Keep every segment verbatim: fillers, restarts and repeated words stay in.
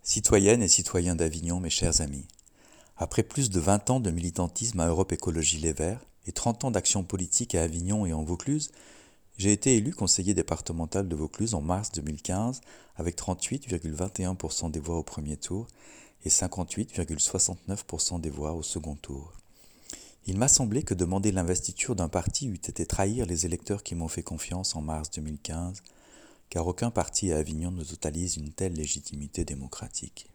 Citoyennes et citoyens d'Avignon, mes chers amis, après plus de vingt ans de militantisme à Europe Écologie Les Verts et trente ans d'action politique à Avignon et en Vaucluse, j'ai été élu conseiller départemental de Vaucluse en mars deux mille quinze avec trente-huit virgule vingt et un pour cent des voix au premier tour et cinquante-huit virgule soixante-neuf pour cent des voix au second tour. Il m'a semblé que demander l'investiture d'un parti eût été trahir les électeurs qui m'ont fait confiance en mars deux mille quinze, car aucun parti à Avignon ne totalise une telle légitimité démocratique.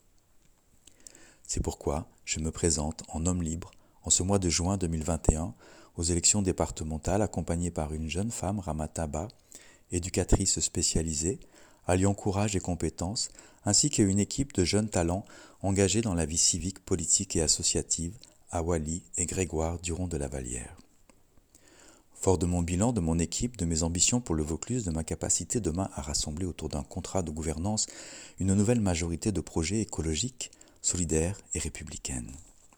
C'est pourquoi je me présente en homme libre en ce mois de juin deux mille vingt et un aux élections départementales accompagné par une jeune femme, Ramata Ba, éducatrice spécialisée, alliant courage et compétences, ainsi qu'une équipe de jeunes talents engagés dans la vie civique, politique et associative, Awali et Grégoire Duron de la Vallière. Fort de mon bilan, de mon équipe, de mes ambitions pour le Vaucluse, de ma capacité demain à rassembler autour d'un contrat de gouvernance une nouvelle majorité de projets écologiques, solidaires et républicaines.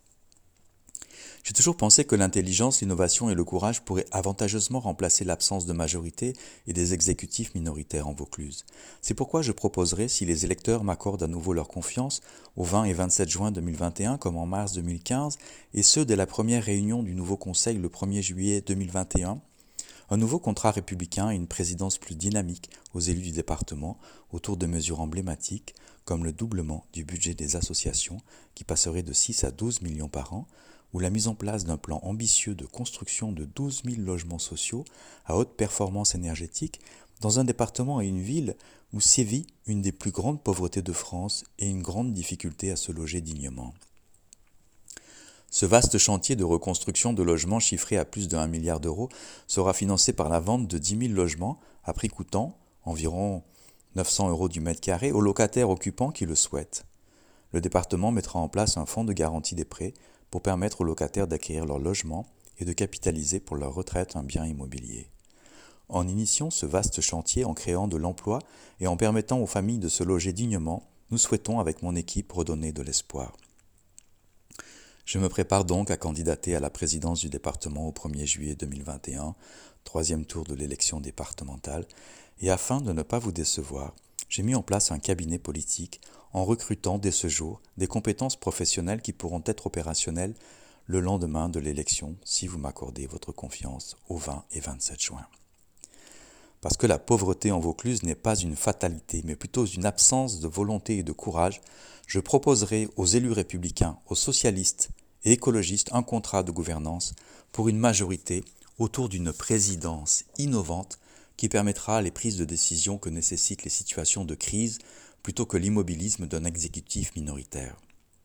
J'ai toujours pensé que l'intelligence, l'innovation et le courage pourraient avantageusement remplacer l'absence de majorité et des exécutifs minoritaires en Vaucluse. C'est pourquoi je proposerai, si les électeurs m'accordent à nouveau leur confiance, au vingt et vingt-sept juin deux mille vingt et un comme en mars deux mille quinze, et ce dès la première réunion du nouveau Conseil le premier juillet deux mille vingt et un, un nouveau contrat républicain et une présidence plus dynamique aux élus du département autour de mesures emblématiques comme le doublement du budget des associations qui passerait de six à douze millions par an, ou la mise en place d'un plan ambitieux de construction de douze mille logements sociaux à haute performance énergétique dans un département et une ville où sévit une des plus grandes pauvretés de France et une grande difficulté à se loger dignement. Ce vaste chantier de reconstruction de logements chiffré à plus de un milliard d'euros sera financé par la vente de dix mille logements à prix coûtant environ neuf cents euros du mètre carré aux locataires occupants qui le souhaitent. Le département mettra en place un fonds de garantie des prêts pour permettre aux locataires d'acquérir leur logement et de capitaliser pour leur retraite un bien immobilier. En initiant ce vaste chantier, en créant de l'emploi et en permettant aux familles de se loger dignement, nous souhaitons avec mon équipe redonner de l'espoir. Je me prépare donc à candidater à la présidence du département au premier juillet deux mille vingt et un, troisième tour de l'élection départementale, et afin de ne pas vous décevoir, j'ai mis en place un cabinet politique en recrutant dès ce jour des compétences professionnelles qui pourront être opérationnelles le lendemain de l'élection si vous m'accordez votre confiance au vingt et vingt-sept juin. Parce que la pauvreté en Vaucluse n'est pas une fatalité, mais plutôt une absence de volonté et de courage, je proposerai aux élus républicains, aux socialistes et écologistes un contrat de gouvernance pour une majorité autour d'une présidence innovante qui permettra les prises de décision que nécessitent les situations de crise plutôt que l'immobilisme d'un exécutif minoritaire.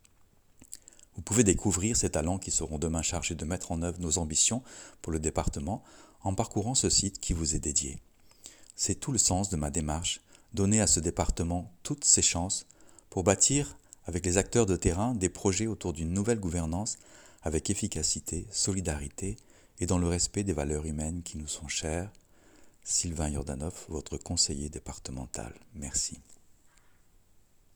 Vous pouvez découvrir ces talents qui seront demain chargés de mettre en œuvre nos ambitions pour le département en parcourant ce site qui vous est dédié. C'est tout le sens de ma démarche, donner à ce département toutes ses chances pour bâtir, avec les acteurs de terrain, des projets autour d'une nouvelle gouvernance avec efficacité, solidarité et dans le respect des valeurs humaines qui nous sont chères. Sylvain Yordanov, votre conseiller départemental. Merci.